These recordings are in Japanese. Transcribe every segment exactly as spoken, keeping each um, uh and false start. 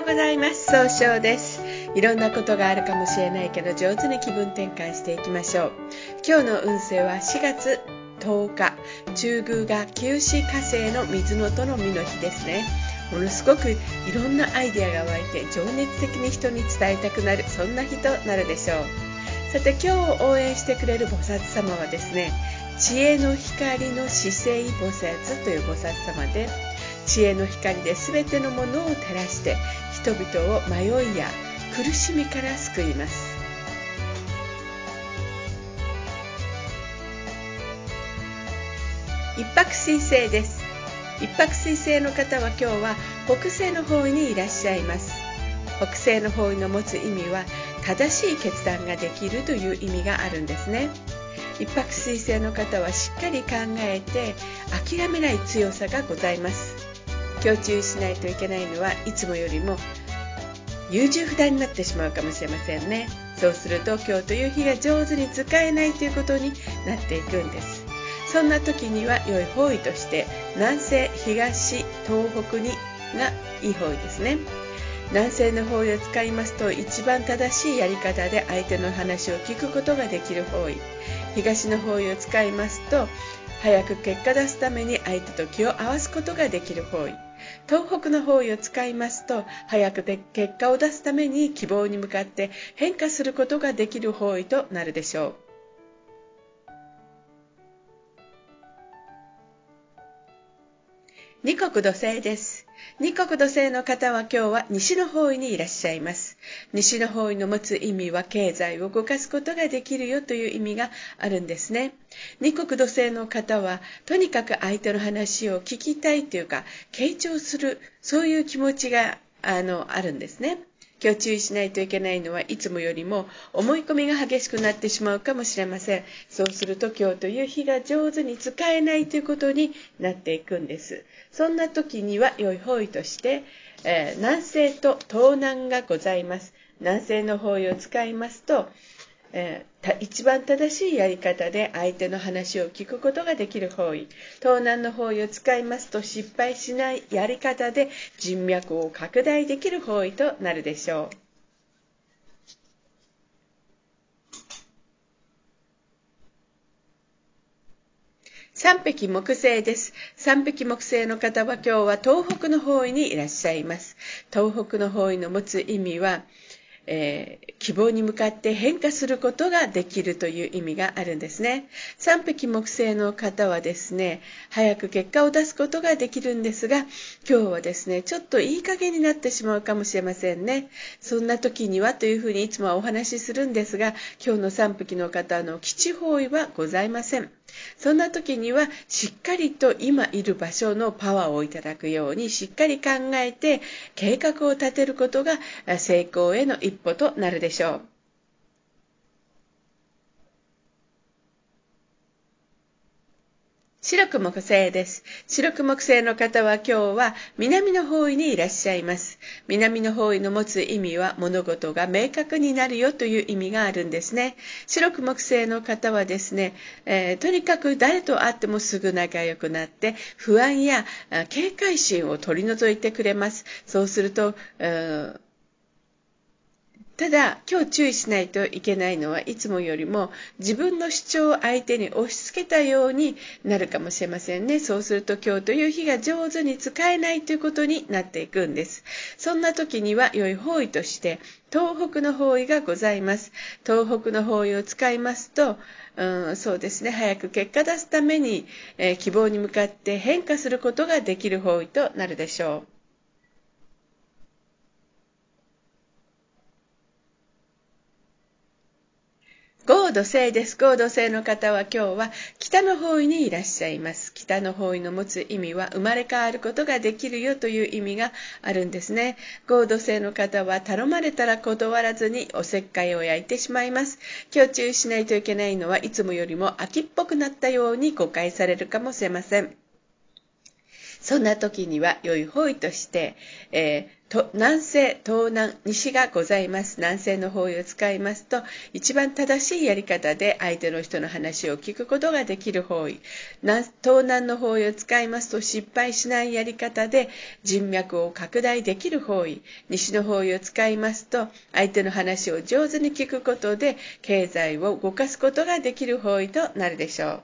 ございます。総称です。いろんなことがあるかもしれないけど、上手に気分転換していきましょう。今日の運勢はしがつとおか、中宮が旧歯火星の水のとの実の日ですね。ものすごくいろんなアイデアが湧いて、情熱的に人に伝えたくなる、そんな日となるでしょう。さて、今日応援してくれる菩薩様はですね、知恵の光の至聖菩薩という菩薩様で、知恵の光で全てのものを照らして人々を迷いや苦しみから救います。一泊水星です。一泊水星の方は今日は北西の方位にいらっしゃいます。北西の方位の持つ意味は正しい決断ができるという意味があるんですね。一泊水星の方はしっかり考えて諦めない強さがございます。今日注意しないといけないのは、いつもよりも優柔不断になってしまうかもしれませんね。そうすると今日という日が上手に使えないということになっていくんです。そんな時には良い方位として南西、東、東北にがいい方位ですね。南西の方位を使いますと、一番正しいやり方で相手の話を聞くことができる方位。東の方位を使いますと、早く結果出すために相手と気を合わすことができる方位。東北の方位を使いますと、早く結果を出すために希望に向かって変化することができる方位となるでしょう。二国土星です。二国土星の方は今日は西の方位にいらっしゃいます。西の方位の持つ意味は経済を動かすことができるよという意味があるんですね。二国土星の方はとにかく相手の話を聞きたいというか、傾聴する、そういう気持ちが あの、あるんですね。今日注意しないといけないのは、いつもよりも思い込みが激しくなってしまうかもしれません。そうすると今日という日が上手に使えないということになっていくんです。そんな時には良い方位として、えー、南西と東南がございます。南西の方位を使いますと、えー、一番正しいやり方で相手の話を聞くことができる方位。東南の方位を使いますと、失敗しないやり方で人脈を拡大できる方位となるでしょう。三匹木星です。三匹木星の方は今日は東北の方位にいらっしゃいます。東北の方位の持つ意味は、えー、希望に向かって変化することができるという意味があるんですね。三匹木星の方はですね、早く結果を出すことができるんですが、今日はですね、ちょっといい加減になってしまうかもしれませんね。そんな時にはというふうにいつもはお話しするんですが、今日の三匹の方の基地方位はございません。そんな時にはしっかりと今いる場所のパワーをいただくようにしっかり考えて計画を立てることが成功への一歩となるでしょう。白く木星です。白く木星の方は今日は南の方位にいらっしゃいます。南の方位の持つ意味は物事が明確になるよという意味があるんですね。白く木星の方はですね、えー、とにかく誰と会ってもすぐ仲良くなって不安や警戒心を取り除いてくれます。そうすると、うんただ、今日注意しないといけないのは、いつもよりも自分の主張を相手に押し付けたようになるかもしれませんね。そうすると今日という日が上手に使えないということになっていくんです。そんな時には良い方位として、東北の方位がございます。東北の方位を使いますと、うん、そうですね、早く結果出すために、えー、希望に向かって変化することができる方位となるでしょう。合土星です。合土星の方は今日は北の方位にいらっしゃいます。北の方位の持つ意味は生まれ変わることができるよという意味があるんですね。合土星の方は頼まれたら断らずにおせっかいを焼いてしまいます。今日注意しないといけないのはいつもよりも秋っぽくなったように誤解されるかもしれません。 そんな時には良い方位として、えー、と南西、東南、西がございます。南西の方位を使いますと、一番正しいやり方で相手の人の話を聞くことができる方位。東南の方位を使いますと、失敗しないやり方で人脈を拡大できる方位。西の方位を使いますと、相手の話を上手に聞くことで経済を動かすことができる方位となるでしょう。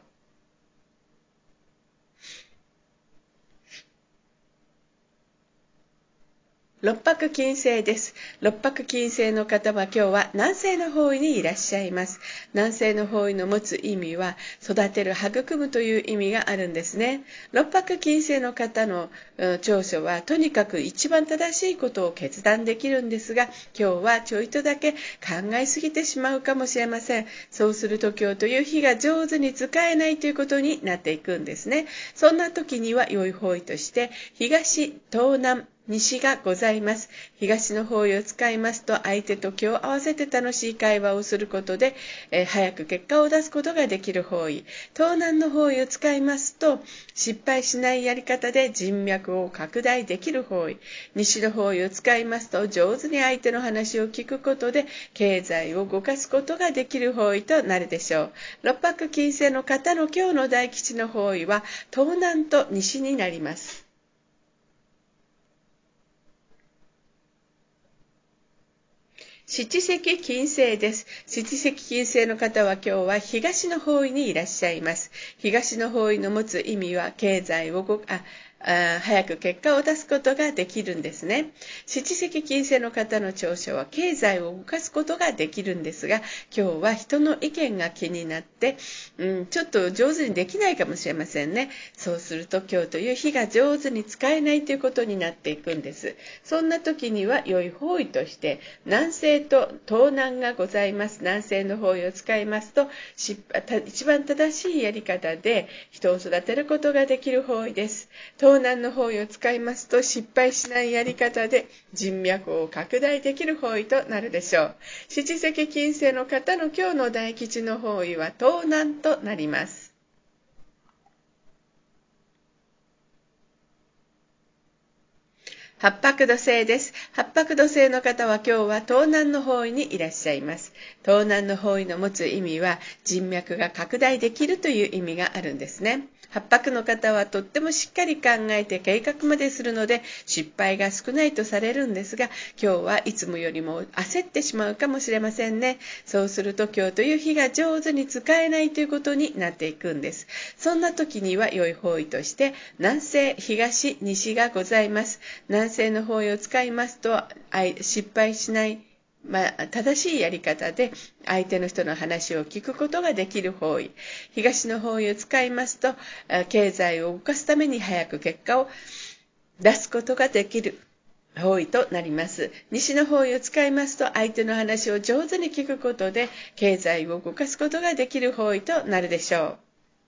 六白金星です。六白金星の方は今日は南西の方位にいらっしゃいます。南西の方位の持つ意味は、育てる、育むという意味があるんですね。六白金星の方の長所は、とにかく一番正しいことを決断できるんですが、今日はちょいとだけ考えすぎてしまうかもしれません。そうすると今日という日が上手に使えないということになっていくんですね。そんな時には良い方位として、東、東南、西がございます。東の方位を使いますと、相手と気を合わせて楽しい会話をすることで、えー、早く結果を出すことができる方位。東南の方位を使いますと、失敗しないやり方で人脈を拡大できる方位。西の方位を使いますと、上手に相手の話を聞くことで、経済を動かすことができる方位となるでしょう。六白金星の方の今日の大吉の方位は、東南と西になります。七石金星です。七石金星の方は今日は東の方位にいらっしゃいます。東の方位の持つ意味は経済をごああ早く結果を出すことができるんですね。七石金星の方の長所は経済を動かすことができるんですが、今日は人の意見が気になって、うん、ちょっと上手にできないかもしれませんね。そうすると今日という日が上手に使えないということになっていくんです。そんな時には良い方位として南西と東南がございます。南西の方位を使いますと、一番正しいやり方で人を育てることができる方位です。東南の方位を使いますと、失敗しないやり方で人脈を拡大できる方位となるでしょう。七石金星の方の今日の大吉の方位は東南となります。八白土星です。八白土星の方は今日は東南の方位にいらっしゃいます。東南の方位の持つ意味は人脈が拡大できるという意味があるんですね。八白の方はとってもしっかり考えて計画までするので失敗が少ないとされるんですが、今日はいつもよりも焦ってしまうかもしれませんね。そうすると今日という日が上手に使えないということになっていくんです。そんな時には良い方位として南西、東、西がございます。南西の方位を使いますと失敗しない、まあ、正しいやり方で相手の人の話を聞くことができる方位。東の方位を使いますと、経済を動かすために早く結果を出すことができる方位となります。西の方位を使いますと、相手の話を上手に聞くことで経済を動かすことができる方位となるでしょう。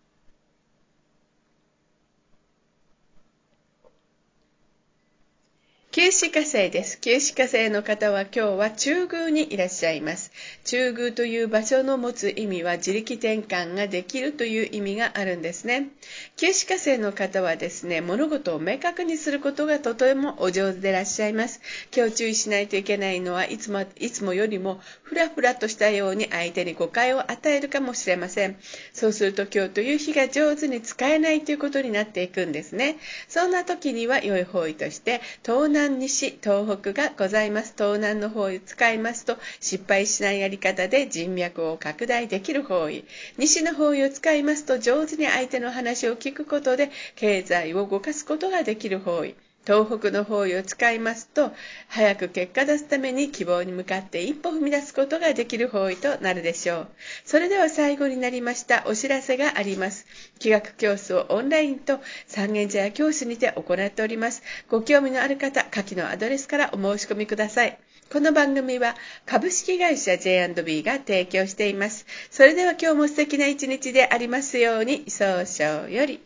九死火星です。九死火星の方は今日は中宮にいらっしゃいます。中宮という場所の持つ意味は自力転換ができるという意味があるんですね。九死火星の方はですね、物事を明確にすることがとてもお上手でいらっしゃいます。今日注意しないといけないのはいつも、いつもよりもふらふらとしたように相手に誤解を与えるかもしれません。そうすると今日という日が上手に使えないということになっていくんですね。そんな時には良い方位として東南西、東北がございます。東南の方位を使いますと失敗しないやり方で人脈を拡大できる方位。西の方位を使いますと上手に相手の話を聞くことで経済を動かすことができる方位。東北の方位を使いますと早く結果出すために希望に向かって一歩踏み出すことができる方位となるでしょう。それでは最後になりましたお知らせがあります。気学教室をオンラインと三軒茶屋教室にて行っております。ご興味のある方、下記のアドレスからお申し込みください。この番組は株式会社 ジェイアンドビー が提供しています。それでは今日も素敵な一日でありますように。早々より。